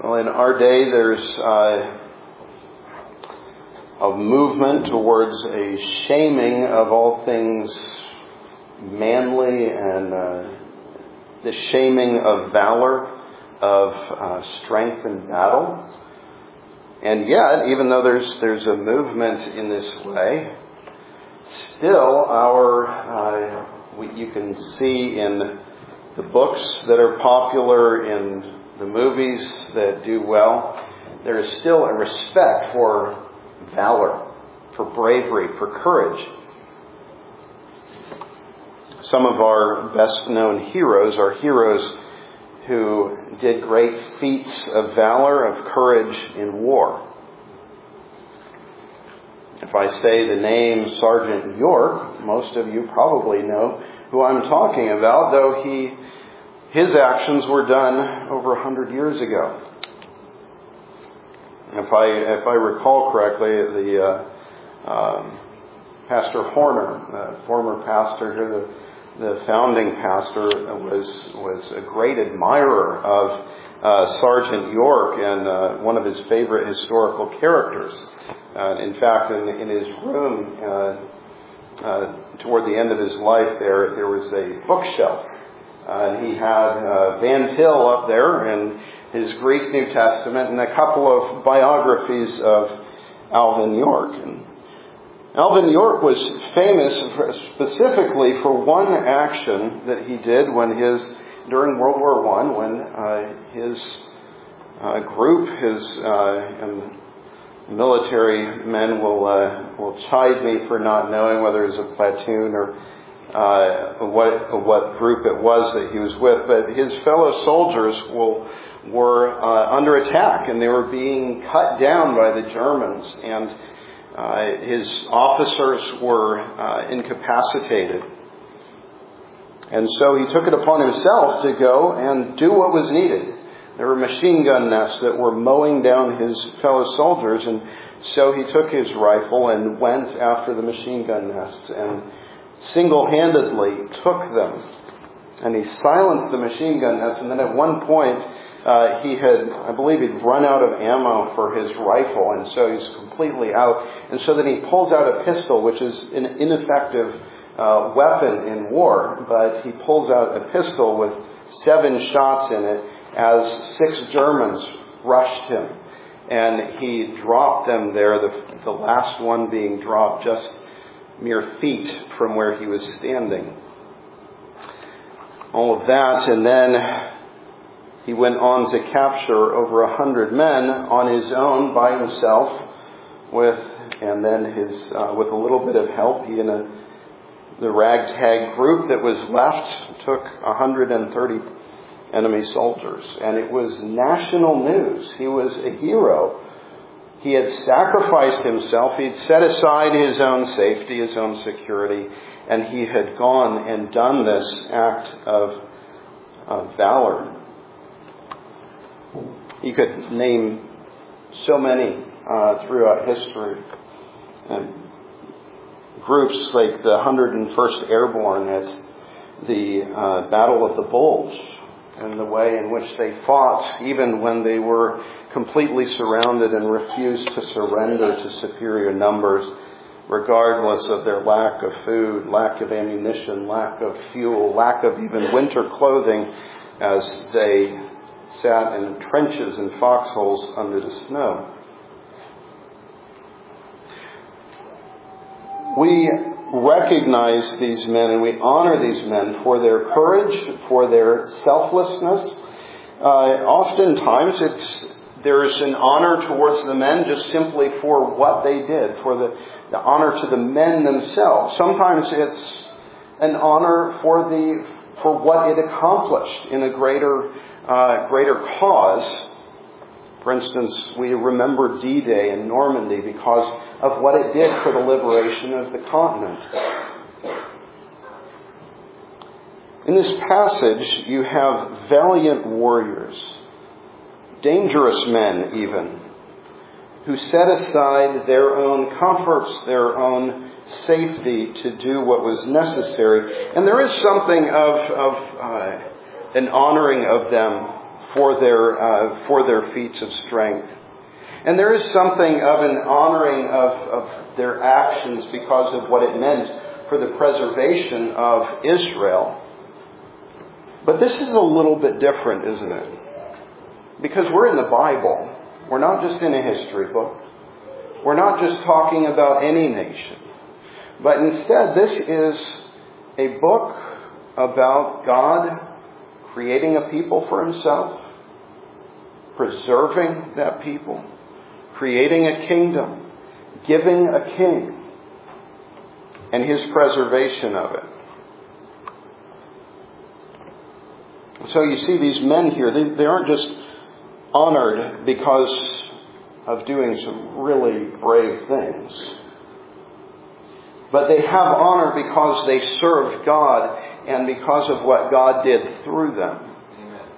Well, in our day, there's a movement towards a shaming of all things manly and the shaming of valor, of strength in battle. And yet, even though there's a movement in this way, still you can see in the books that are popular, in the movies that do well, there is still a respect for valor, for bravery, for courage. Some of our best-known heroes are heroes who did great feats of valor, of courage in war. If I say the name Sergeant York, most of you probably know who I'm talking about, though his actions were done over 100 years ago. If I recall correctly, the Pastor Horner, former pastor here, the founding pastor, was a great admirer of Sergeant York and one of his favorite historical characters. In fact, in his room, toward the end of his life, there was a bookshelf. And he had Van Til up there and his Greek New Testament and a couple of biographies of Alvin York. And Alvin York was famous specifically for one action that he did during World War I, when his group, and military men will chide me for not knowing whether it was a platoon or what group it was that he was with, but his fellow soldiers were under attack, and they were being cut down by the Germans, and his officers were incapacitated. And so he took it upon himself to go and do what was needed. There were machine gun nests that were mowing down his fellow soldiers, and so he took his rifle and went after the machine gun nests and single-handedly took them. And he silenced the machine gun nests, and then at one point I believe he'd run out of ammo for his rifle, and so he's completely out. And so then he pulls out a pistol, which is an ineffective weapon in war, but he pulls out a pistol with 7 shots in it as 6 Germans rushed him. And he dropped them there, the last one being dropped just mere feet from where he was standing. All of that, and then he went on to capture over 100 men on his own, by himself, with a little bit of help. He and the ragtag group that was left took 130 enemy soldiers. And it was national news. He was a hero. He had sacrificed himself. He'd set aside his own safety, his own security, and he had gone and done this act of valor. You could name so many throughout history. Groups like the 101st Airborne at the Battle of the Bulge, and the way in which they fought, even when they were completely surrounded and refused to surrender to superior numbers, regardless of their lack of food, lack of ammunition, lack of fuel, lack of even winter clothing, as they sat in trenches and foxholes under the snow. We recognize these men and we honor these men for their courage, for their selflessness. Oftentimes there's an honor towards the men just simply for what they did, for the honor to the men themselves. Sometimes it's an honor for what it accomplished in a greater cause. For instance, we remember D-Day in Normandy because of what it did for the liberation of the continent. In this passage, you have valiant warriors, dangerous men even, who set aside their own comforts, their own safety to do what was necessary. And there is something of an honoring of them for their feats of strength. And there is something of an honoring of their actions because of what it meant for the preservation of Israel. But this is a little bit different, isn't it? Because we're in the Bible. We're not just in a history book. We're not just talking about any nation. But instead, this is a book about God creating a people for Himself, preserving that people, creating a kingdom, giving a king, and His preservation of it. So you see these men here, they aren't just honored because of doing some really brave things. But they have honor because they served God and because of what God did through them. Amen.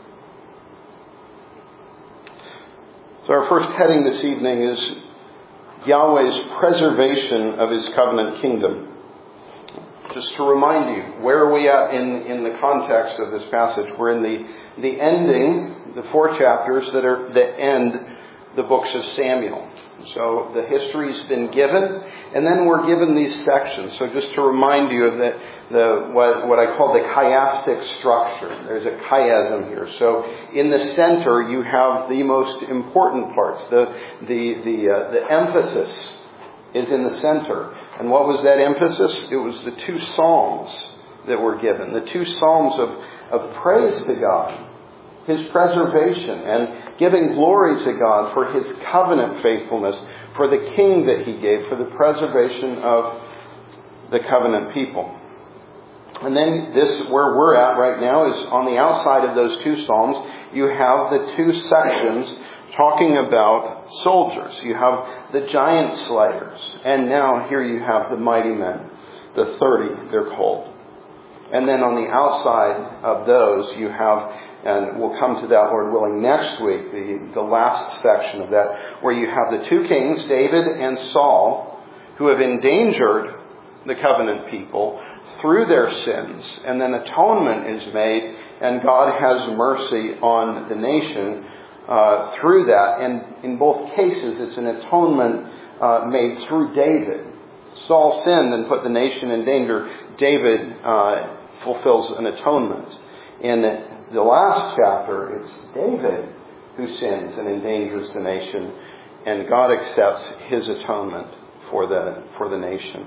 So our first heading this evening is Yahweh's preservation of His covenant kingdom. Just to remind you, where are we at in the context of this passage? We're in the ending, the 4 chapters that end the books of Samuel. So the history's been given, and then we're given these sections. So just to remind you of what I call the chiastic structure. There's a chiasm here. So in the center you have the most important parts. The emphasis is in the center. And what was that emphasis? It was the 2 psalms that were given. The 2 psalms of praise to God, His preservation, and giving glory to God for His covenant faithfulness, for the king that He gave, for the preservation of the covenant people. And then this, where we're at right now, is on the outside of those 2 psalms, you have the 2 sections talking about soldiers. You have the giant slayers. And now here you have the mighty men, the 30 they're called. And then on the outside of those you have, and we'll come to that, Lord willing, next week, the last section of that, where you have the 2 kings, David and Saul, who have endangered the covenant people through their sins. And then atonement is made, and God has mercy on the nation through that. And in both cases, it's an atonement made through David. Saul sinned and put the nation in danger. David fulfills an atonement. In the last chapter, it's David who sins and endangers the nation, and God accepts His atonement for the nation.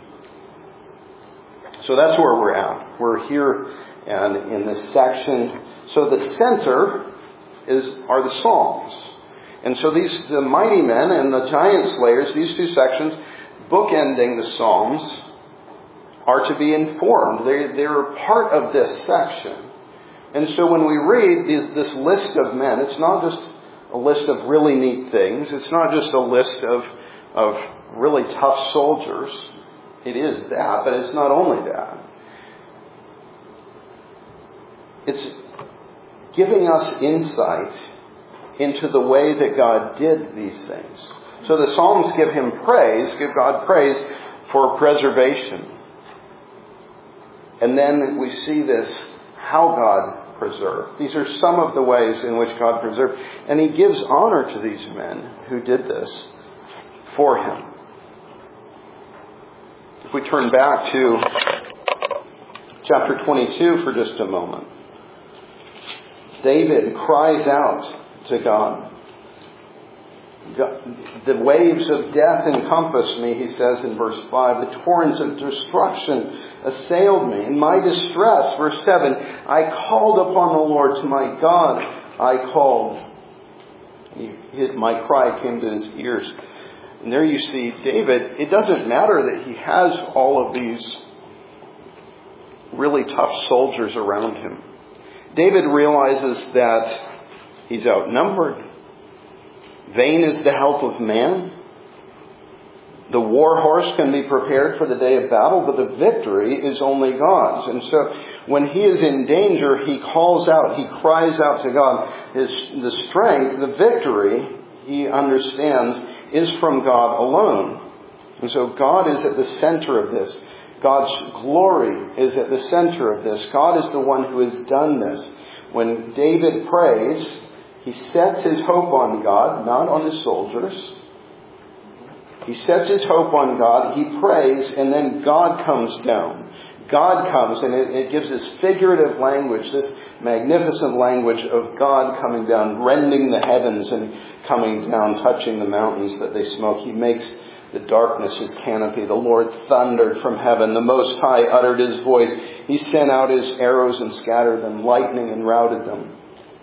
So that's where we're at. We're here and in this section. So the center are the Psalms. And so the mighty men and the giant slayers, these 2 sections, bookending the Psalms, are to be informed. They're part of this section. And so when we read this list of men, it's not just a list of really neat things. It's not just a list of really tough soldiers. It is that, but it's not only that. It's giving us insight into the way that God did these things. So the Psalms give God praise for preservation. And then we see how God preserved. These are some of the ways in which God preserved. And He gives honor to these men who did this for Him. If we turn back to chapter 22 for just a moment. David cries out to God. The waves of death encompassed me, he says in verse 5. The torrents of destruction assailed me. In my distress, verse 7, I called upon the Lord. To my God I called. My cry came to His ears. And there you see David. It doesn't matter that he has all of these really tough soldiers around him. David realizes that he's outnumbered. Vain is the help of man. The war horse can be prepared for the day of battle, but the victory is only God's. And so when he is in danger, he calls out, he cries out to God. The strength, the victory, he understands, is from God alone. And so God is at the center of this. God's glory is at the center of this. God is the one who has done this. When David prays, He sets his hope on God, not on his soldiers. He sets his hope on God, he prays, and then God comes down. God comes, and it gives this figurative language, this magnificent language of God coming down, rending the heavens and coming down, touching the mountains that they smoke. He makes the darkness his canopy. The Lord thundered from heaven. The Most High uttered his voice. He sent out his arrows and scattered them, lightning and routed them.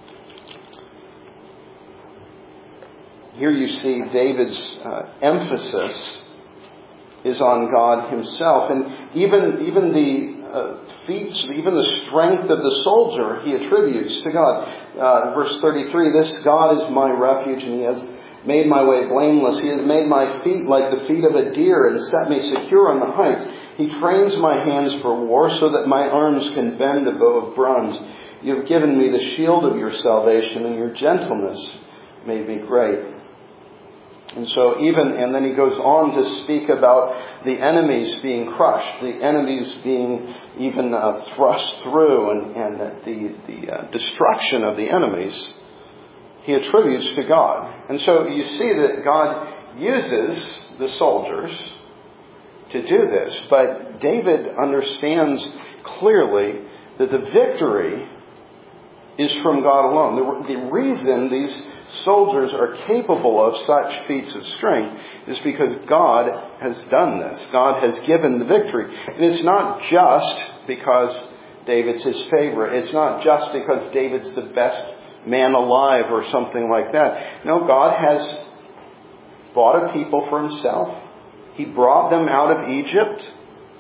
Here you see David's emphasis is on God himself. And even the feats, even the strength of the soldier, he attributes to God. Verse 33, this God is my refuge, and he has made my way blameless. He has made my feet like the feet of a deer and set me secure on the heights. He trains my hands for war so that my arms can bend a bow of bronze. You have given me the shield of your salvation, and your gentleness made me great. And then he goes on to speak about the enemies being crushed, the enemies being even thrust through, and the destruction of the enemies he attributes to God. And so you see that God uses the soldiers to do this. But David understands clearly that the victory is from God alone. The reason these soldiers are capable of such feats of strength is because God has done this. God has given the victory. And it's not just because David's his favorite. It's not just because David's the best man alive or something like that. No, God has bought a people for himself. He brought them out of Egypt.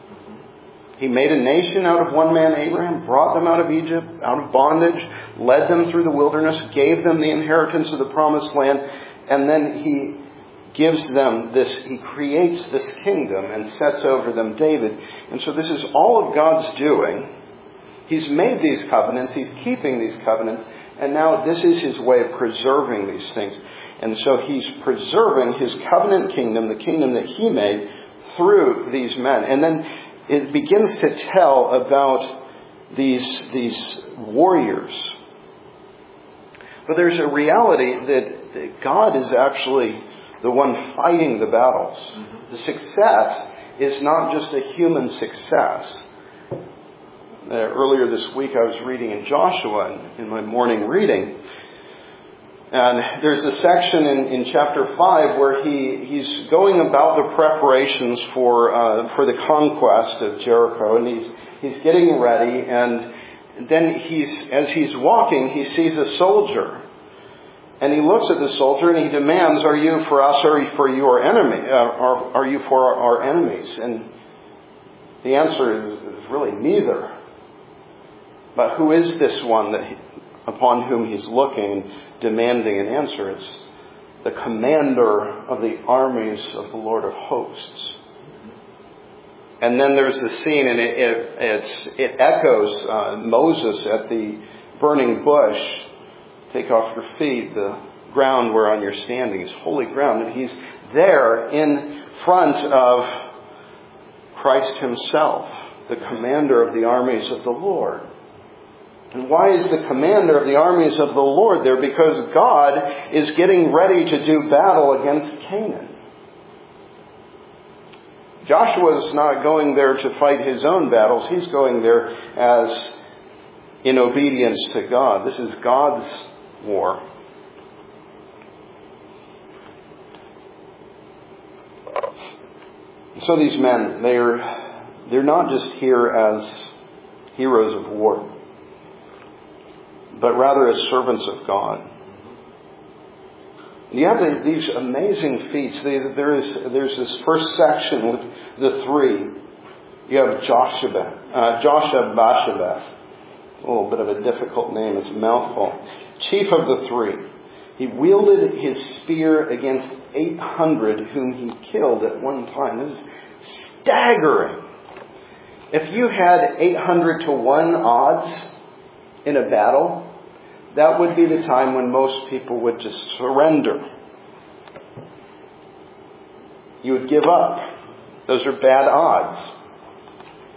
He made a nation out of one man, Abraham, brought them out of Egypt, out of bondage, led them through the wilderness, gave them the inheritance of the promised land, and then he gives them this, he creates this kingdom and sets over them David. And so this is all of God's doing. He's made these covenants, he's keeping these covenants, and now this is his way of preserving these things. And so he's preserving his covenant kingdom, the kingdom that he made, through these men. And then it begins to tell about these warriors. But there's a reality that God is actually the one fighting the battles. Mm-hmm. The success is not just a human success. Earlier this week I was reading in Joshua in my morning reading. And there's a section in chapter 5 where he's going about the preparations for the conquest of Jericho, and he's getting ready, and then as he's walking, he sees a soldier, and he looks at the soldier and he demands, "Are you for us, or for your enemy? Are you for our enemies?" And the answer is really neither. But who is this one upon whom he's looking, demanding an answer? It's the commander of the armies of the Lord of hosts. And then there's the scene, and it echoes Moses at the burning bush. Take off your feet, the ground whereon you're standing is holy ground. And he's there in front of Christ himself, the commander of the armies of the Lord. And why is the commander of the armies of the Lord there? Because God is getting ready to do battle against Canaan. Joshua's not going there to fight his own battles. He's going there as in obedience to God. This is God's war. So these men, they're not just here as heroes of war, but rather as servants of God. You have these amazing feats. There's this first section with the three. You have Josheb-Basshebeth. A little bit of a difficult name. It's a mouthful. Chief of the three. He wielded his spear against 800 whom he killed at one time. This is staggering. If you had 800 to 1 odds in a battle, that would be the time when most people would just surrender. You would give up. Those are bad odds.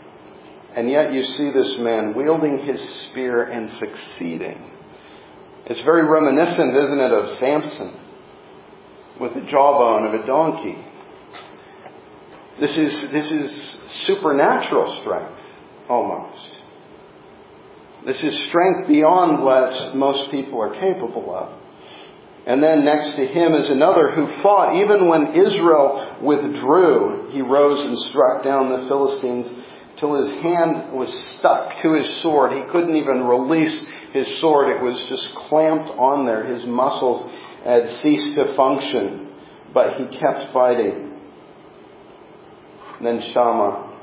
And yet you see this man wielding his spear and succeeding. It's very reminiscent, isn't it, of Samson with the jawbone of a donkey. This is supernatural strength, almost. This is strength beyond what most people are capable of. And then next to him is another who fought. Even when Israel withdrew, he rose and struck down the Philistines till his hand was stuck to his sword. He couldn't even release his sword. It was just clamped on there. His muscles had ceased to function, but he kept fighting. And then Shammah,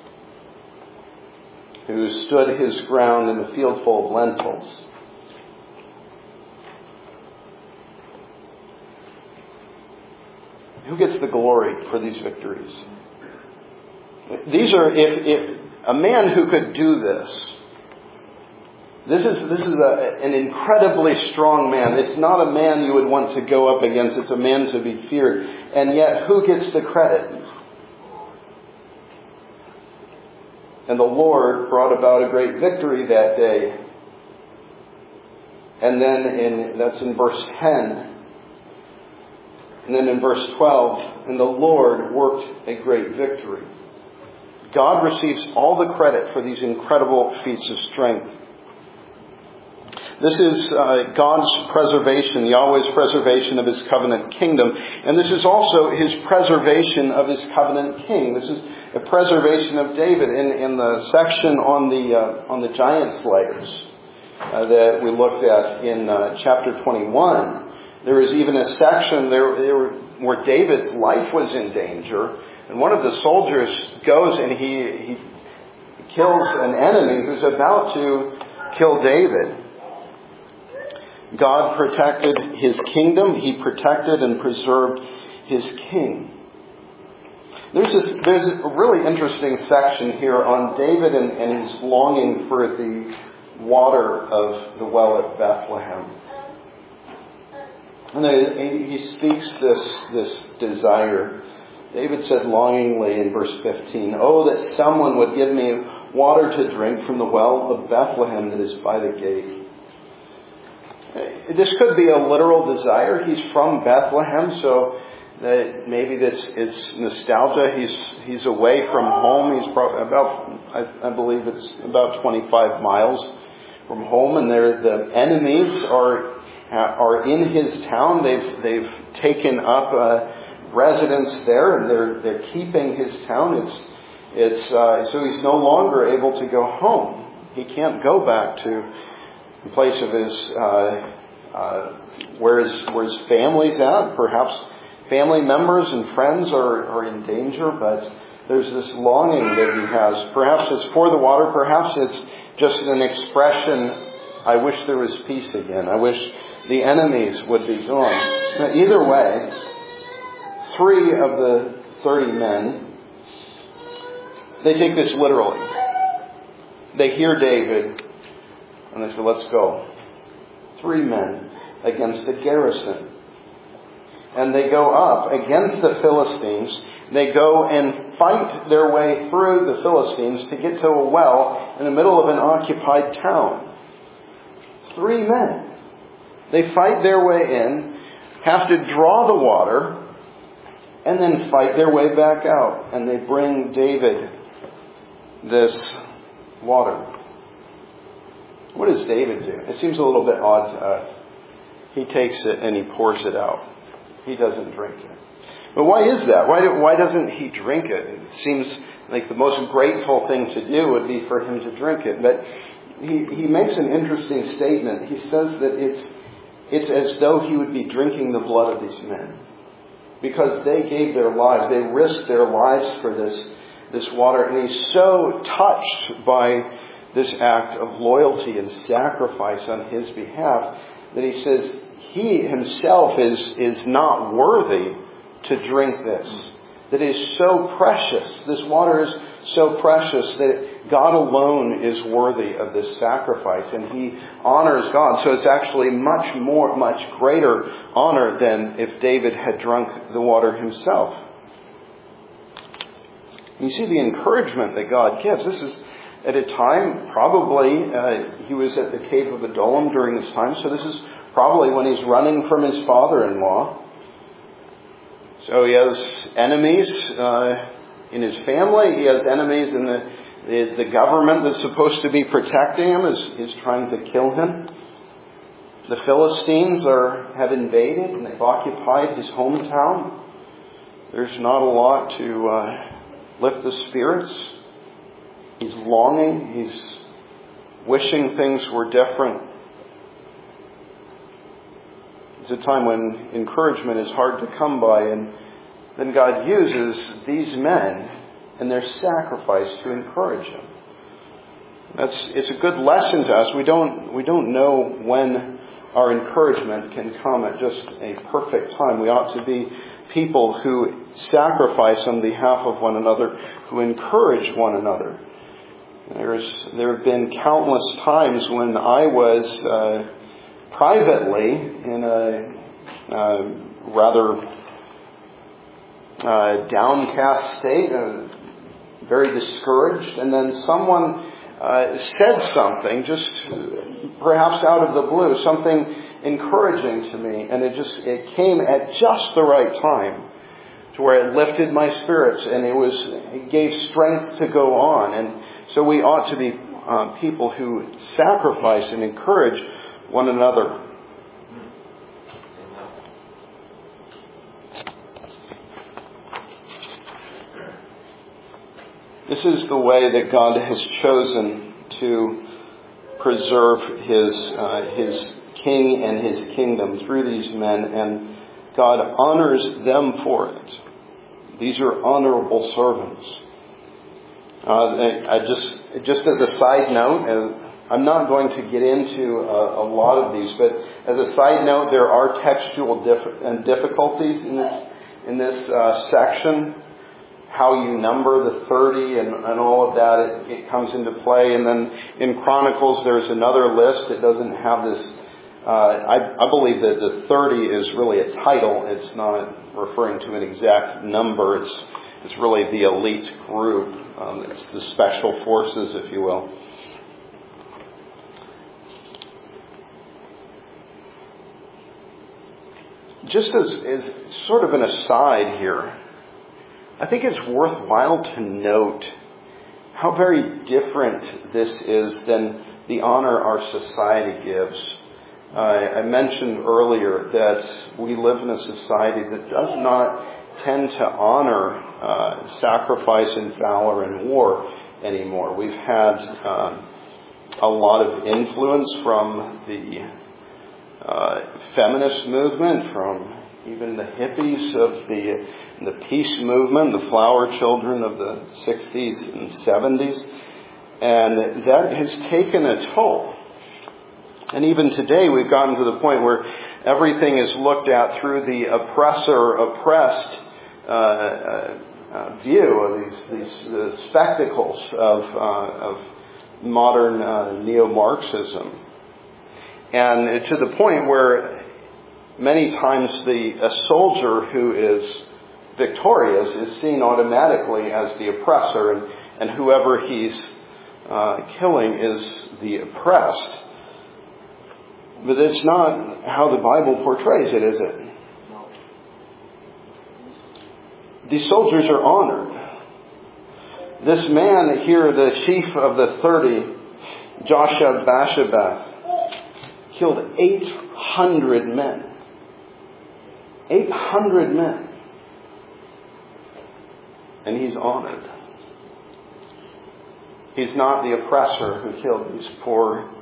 who stood his ground in a field full of lentils. Who gets the glory for these victories? These are, if a man who could do this, this is an incredibly strong man. It's not a man you would want to go up against. It's a man to be feared. And yet, who gets the credit? And the Lord brought about a great victory that day. And then that's in verse 10. And then in verse 12, and the Lord worked a great victory. God receives all the credit for these incredible feats of strength. This is God's preservation, Yahweh's preservation of His covenant kingdom. And this is also His preservation of His covenant king. This is a preservation of David. In the section on the giant slayers that we looked at in chapter 21, there is even a section there where David's life was in danger. And one of the soldiers goes and he kills an enemy who's about to kill David. God protected His kingdom. He protected and preserved His king. There's a really interesting section here on David and his longing for the water of the well at Bethlehem. And he speaks this desire. David said longingly in verse 15, "Oh, that someone would give me water to drink from the well of Bethlehem that is by the gate." This could be a literal desire. He's from Bethlehem, so that maybe it's nostalgia. He's away from home. He's probably I believe it's about 25 miles from home, and the enemies are in his town. They've taken up residence there, and they're keeping his town. So he's no longer able to go home. He can't go back to the place of his where his family's at. Perhaps family members and friends are in danger, but there's this longing that he has. Perhaps it's for the water. Perhaps it's just an expression, I wish there was peace again. I wish the enemies would be gone. Now, either way, 3 of the 30 men, they take this literally. They hear David, and they say, let's go. 3 men against a garrison. And they go up against the Philistines. They go and fight their way through the Philistines to get to a well in the middle of an occupied town. 3 men. They fight their way in, have to draw the water, and then fight their way back out. And they bring David this water. What does David do? It seems a little bit odd to us. He takes it and he pours it out. He doesn't drink it. But why is that? Why doesn't he drink it? It seems like the most grateful thing to do would be for him to drink it. But he makes an interesting statement. He says that it's as though he would be drinking the blood of these men. Because they gave their lives. They risked their lives for this water. And he's so touched by this act of loyalty and sacrifice on his behalf that he says he himself is not worthy to drink this. That is so precious. This water is so precious that God alone is worthy of this sacrifice, and he honors God. So it's actually much greater honor than if David had drunk the water himself. You see the encouragement that God gives. at a time. Probably he was at the cave of Adullam during this time, so this is probably when he's running from his father-in-law. So he has enemies in his family. He has enemies in the government that's supposed to be protecting him is trying to kill him. The Philistines have invaded and they've occupied his hometown. There's not a lot to lift the spirits. He's longing. He's wishing things were different. It's a time when encouragement is hard to come by, and then God uses these men and their sacrifice to encourage him. It's a good lesson to us. We don't know when our encouragement can come at just a perfect time. We ought to be people who sacrifice on behalf of one another, who encourage one another. There have been countless times when I was privately in a rather downcast state, very discouraged, and then someone said something, just perhaps out of the blue, something encouraging to me, and it came at just the right time to where it lifted my spirits, and it gave strength to go on. And so we ought to be people who sacrifice and encourage one another. This is the way that God has chosen to preserve His king and His kingdom through these men, and God honors them for it. These are honorable servants. Just as a side note, I'm not going to get into a lot of these, but as a side note, there are textual difficulties in this section. How you number the 30 and all of that, it comes into play. And then in Chronicles, there's another list. It doesn't have this. I believe that the 30 is really a title. It's not referring to an exact number. It's really the elite group. It's the special forces, if you will. Just as sort of an aside here, I think it's worthwhile to note how very different this is than the honor our society gives. I mentioned earlier that we live in a society that does not tend to honor sacrifice and valor in war anymore. We've had a lot of influence from the feminist movement, from even the hippies of the peace movement, the flower children of the 60s and 70s. And that has taken a toll. And even today we've gotten to the point where everything is looked at through the oppressor-oppressed view of these spectacles of modern neo-Marxism. And to the point where many times a soldier who is victorious is seen automatically as the oppressor, and whoever he's killing is the oppressed. But it's not how the Bible portrays it, is it? No. These soldiers are honored. This man here, the chief of the 30, Josheb-Basshebeth, killed 800 men. 800 men. And he's honored. He's not the oppressor who killed these poor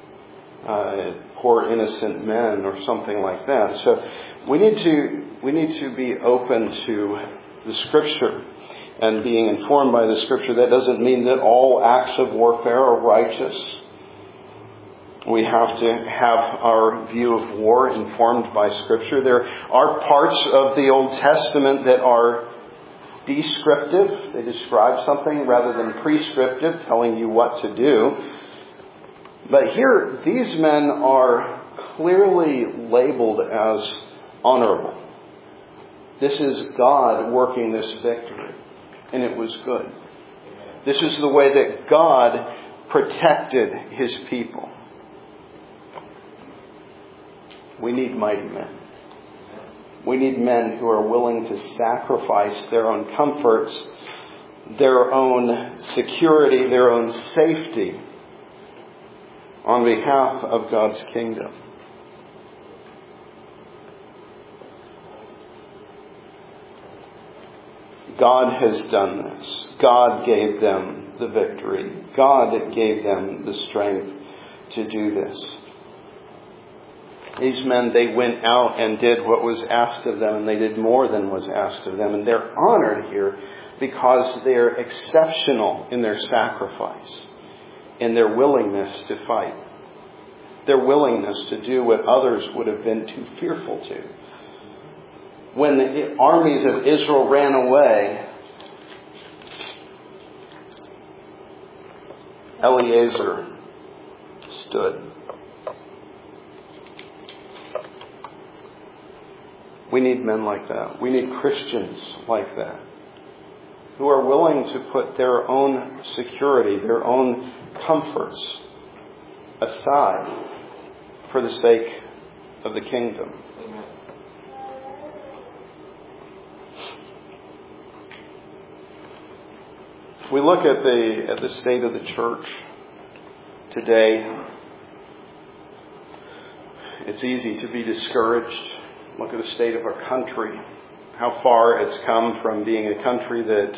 innocent men or something like that. So we need to be open to the Scripture and being informed by the Scripture. That doesn't mean that all acts of warfare are righteous. We have to have our view of war informed by Scripture. There are parts of the Old Testament that are descriptive. They describe something rather than prescriptive, telling you what to do. But here, these men are clearly labeled as honorable. This is God working this victory, and it was good. This is the way that God protected His people. We need mighty men. We need men who are willing to sacrifice their own comforts, their own security, their own safety on behalf of God's kingdom. God has done this. God gave them the victory. God gave them the strength to do this. These men, they went out and did what was asked of them, and they did more than was asked of them. And they're honored here because they're exceptional in their sacrifice, in their willingness to fight, their willingness to do what others would have been too fearful to. When the armies of Israel ran away, Eleazar stood. We need men like that. We need Christians like that, who are willing to put their own security, their own comforts aside for the sake of the kingdom. Amen. We look at the state of the church today. It's easy to be discouraged. Look at the state of our country, how far it's come from being a country that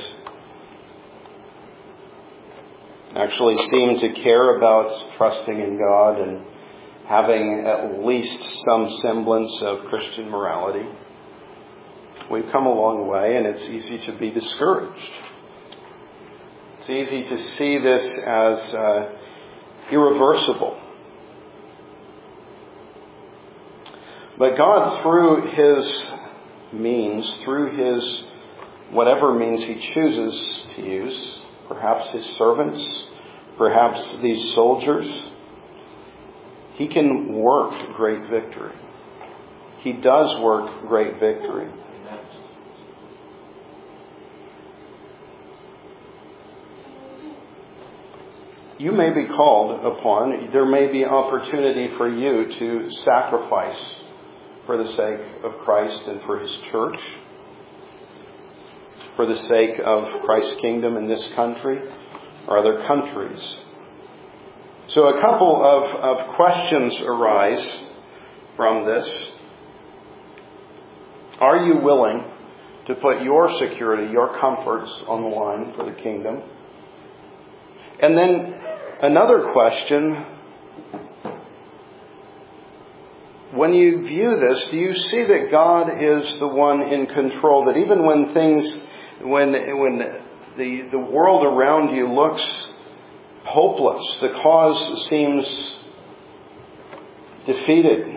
actually seemed to care about trusting in God and having at least some semblance of Christian morality. We've come a long way, and it's easy to be discouraged. It's easy to see this as irreversible. But God, through His means, through His whatever means He chooses to use, perhaps His servants, perhaps these soldiers, He can work great victory. He does work great victory. You may be called upon, there may be opportunity for you to sacrifice for the sake of Christ and for His church, for the sake of Christ's kingdom in this country or other countries. So a couple of questions arise from this. Are you willing to put your security, your comforts on the line for the kingdom? And then another question, when you view this, do you see that God is the one in control? That even when the world around you looks hopeless, the cause seems defeated,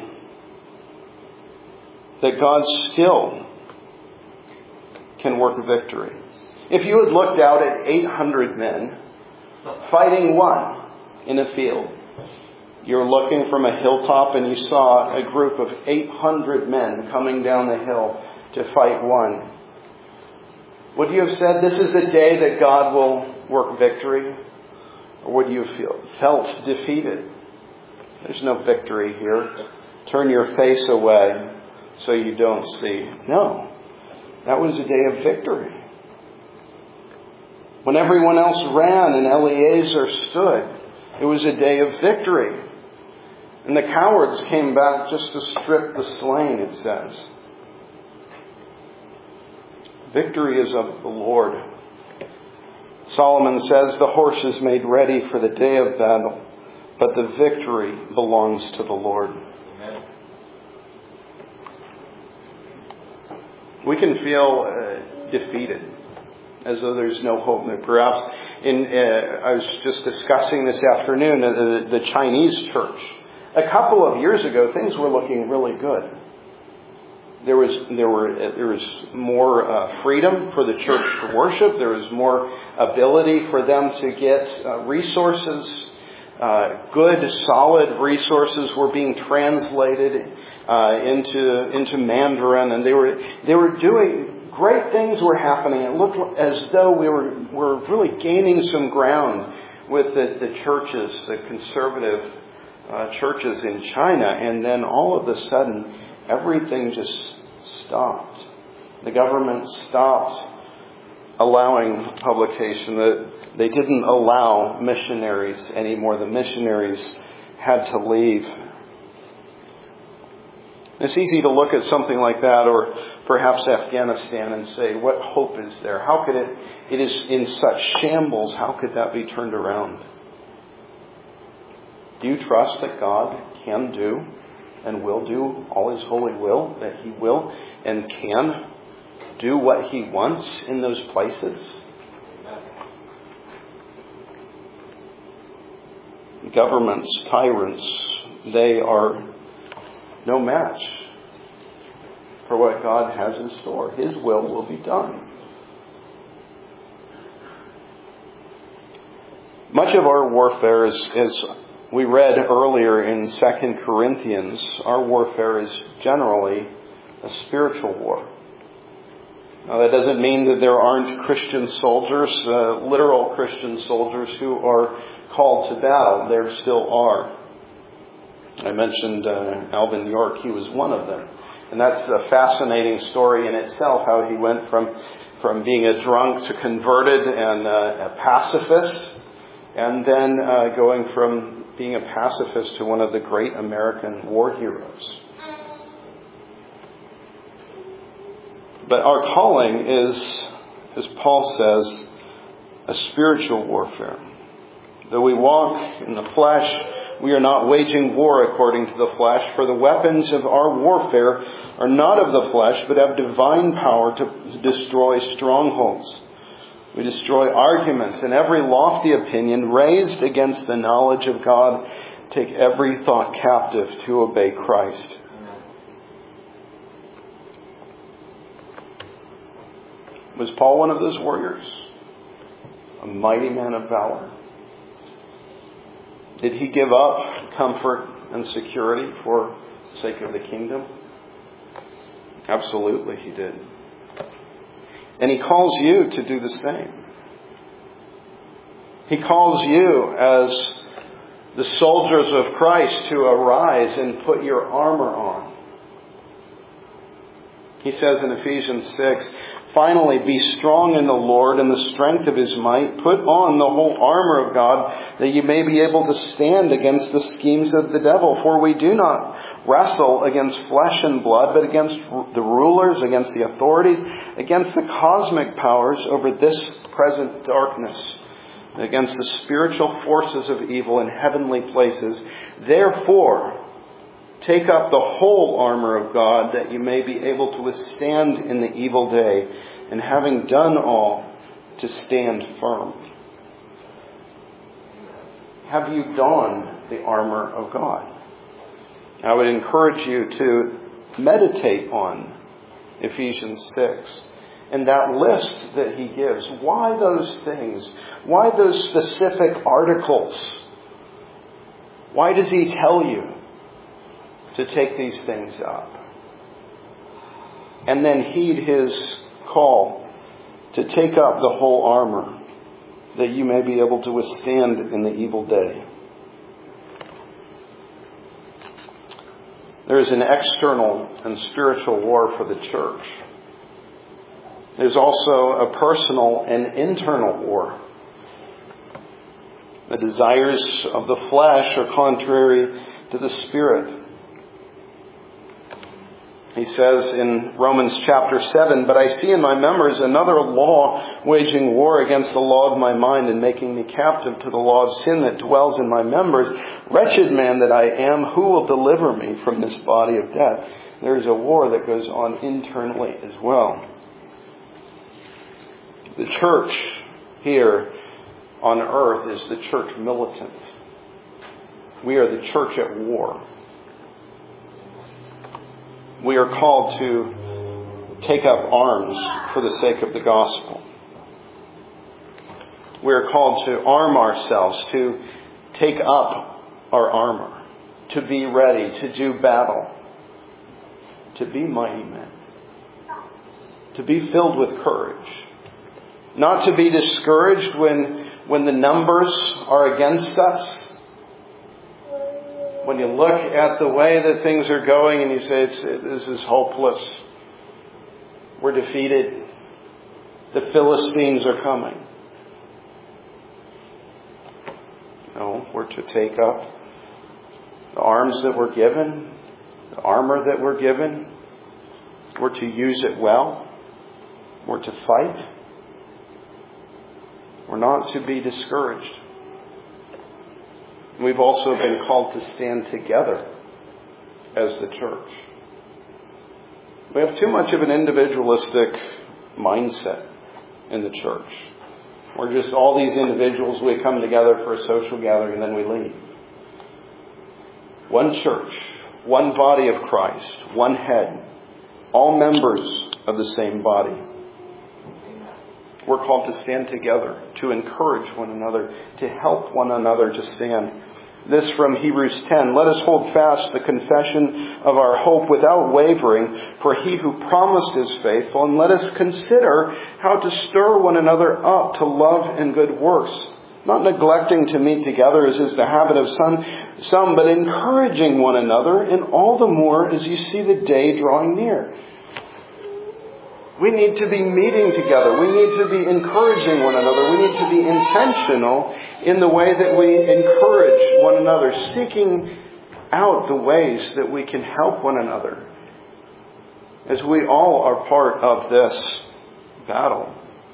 that God still can work victory. If you had looked out at 800 men fighting one in a field, you're looking from a hilltop and you saw a group of 800 men coming down the hill to fight one, would you have said, this is a day that God will work victory? Or would you have felt defeated? There's no victory here. Turn your face away so you don't see. No, that was a day of victory. When everyone else ran and Eleazar stood, it was a day of victory. And the cowards came back just to strip the slain, it says. Victory is of the Lord. Solomon says, the horse is made ready for the day of battle, but the victory belongs to the Lord. Amen. We can feel defeated, as though there's no hope. Perhaps I was just discussing this afternoon the Chinese church. A couple of years ago, things were looking really good. There was more freedom for the church to worship. There was more ability for them to get resources. Good, solid resources were being translated into Mandarin, and they were doing great things were happening. It looked as though we were really gaining some ground with the churches, the conservative churches in China. And then all of a sudden, everything just stopped. The government stopped allowing publication. They didn't allow missionaries anymore. The missionaries had to leave. It's easy to look at something like that, or perhaps Afghanistan, and say, what hope is there? How could it is in such shambles, how could that be turned around? Do you trust that God can do and will do all His holy will, that He will and can do what He wants in those places? Governments, tyrants, they are no match for what God has in store. His will be done. Much of our warfare is, as we read earlier in 2 Corinthians, our warfare is generally a spiritual war. Now, that doesn't mean that there aren't Christian soldiers, literal Christian soldiers who are called to battle. There still are. I mentioned Alvin York. He was one of them. And that's a fascinating story in itself, how he went from being a drunk to converted and a pacifist, and then going from being a pacifist to one of the great American war heroes. But our calling is, as Paul says, a spiritual warfare. Though we walk in the flesh, we are not waging war according to the flesh, for the weapons of our warfare are not of the flesh, but have divine power to destroy strongholds. We destroy arguments and every lofty opinion raised against the knowledge of God. Take every thought captive to obey Christ. Was Paul one of those warriors? A mighty man of valor? Did he give up comfort and security for the sake of the kingdom? Absolutely he did. And he calls you to do the same. He calls you as the soldiers of Christ to arise and put your armor on. He says in Ephesians 6, finally, be strong in the Lord and the strength of His might. Put on the whole armor of God, that you may be able to stand against the schemes of the devil. For we do not wrestle against flesh and blood, but against the rulers, against the authorities, against the cosmic powers over this present darkness, against the spiritual forces of evil in heavenly places. Therefore, take up the whole armor of God, that you may be able to withstand in the evil day, and having done all, to stand firm. Have you donned the armor of God? I would encourage you to meditate on Ephesians 6 and that list that he gives. Why those things? Why those specific articles? Why does he tell you to take these things up? And then heed his call to take up the whole armor, that you may be able to withstand in the evil day. There is an external and spiritual war for the church. There's also a personal and internal war. The desires of the flesh are contrary to the Spirit. He says in Romans chapter 7, but I see in my members another law waging war against the law of my mind and making me captive to the law of sin that dwells in my members. Wretched man that I am, who will deliver me from this body of death? There is a war that goes on internally as well. The church here on earth is the church militant. We are the church at war. We are called to take up arms for the sake of the gospel. We are called to arm ourselves, to take up our armor, to be ready, to do battle, to be mighty men. to be filled with courage. Not to be discouraged when the numbers are against us. When you look at the way that things are going and you say, this is hopeless. We're defeated. The Philistines are coming. No, we're to take up the arms that we're given, the armor that we're given. We're to use it well. We're to fight. We're not to be discouraged. We've also been called to stand together as the church. We have too much of an individualistic mindset in the church. We're just all these individuals, we come together for a social gathering and then we leave. One church, one body of Christ, one head, all members of the same body. We're called to stand together, to encourage one another, to help one another to stand. This from Hebrews 10. Let us hold fast the confession of our hope without wavering, for he who promised is faithful. And let us consider how to stir one another up to love and good works, not neglecting to meet together as is the habit of some, but encouraging one another, and all the more as you see the day drawing near. We need to be meeting together. We need to be encouraging one another. We need to be intentional in the way that we encourage one another, seeking out the ways that we can help one another, as we all are part of this battle.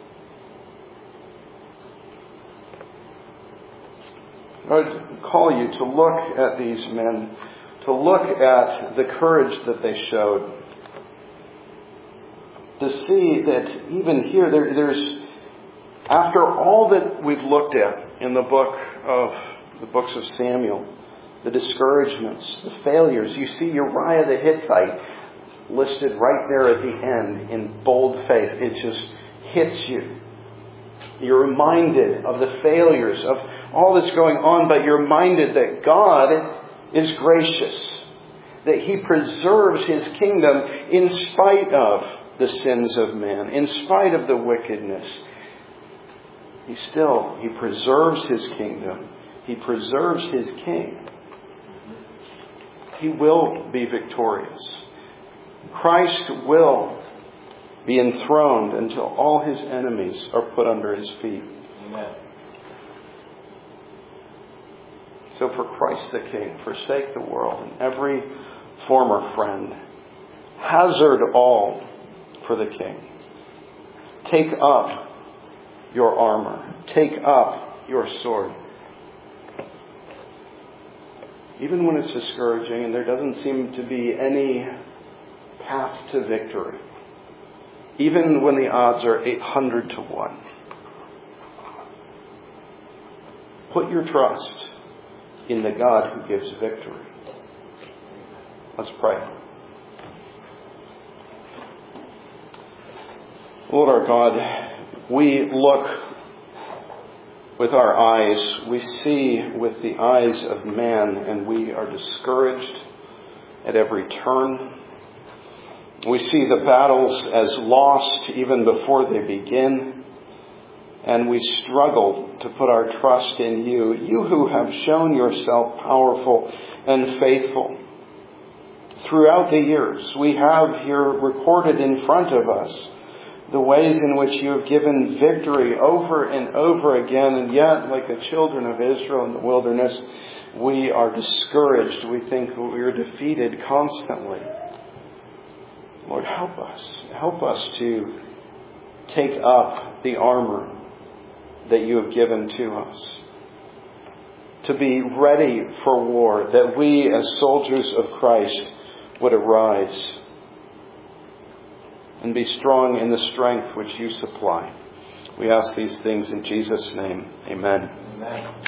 I would call you to look at these men, to look at the courage that they showed, to see that even here, there's, after all that we've looked at in the books of Samuel, the discouragements, the failures, you see Uriah the Hittite listed right there at the end in boldface. It just hits you. You're reminded of the failures of all that's going on, but you're reminded that God is gracious, that He preserves His kingdom in spite of the sins of man, in spite of the wickedness. He preserves His kingdom. He preserves His king. He will be victorious. Christ will be enthroned until all His enemies are put under His feet. Amen. So for Christ the King, forsake the world and every former friend. Hazard all for the King. Take up your armor. Take up your sword. Even when it's discouraging and there doesn't seem to be any path to victory. Even when the odds are 800 to 1. Put your trust in the God who gives victory. Let's pray. Lord our God, we look with our eyes, we see with the eyes of man, and we are discouraged at every turn. We see the battles as lost even before they begin, and we struggle to put our trust in you, you who have shown yourself powerful and faithful. Throughout the years, we have here recorded in front of us the ways in which you have given victory over and over again, and yet, like the children of Israel in the wilderness, we are discouraged. We think we are defeated constantly. Lord, help us. Help us to take up the armor that you have given to us. To be ready for war, that we as soldiers of Christ would arise and be strong in the strength which you supply. We ask these things in Jesus' name. Amen. Amen.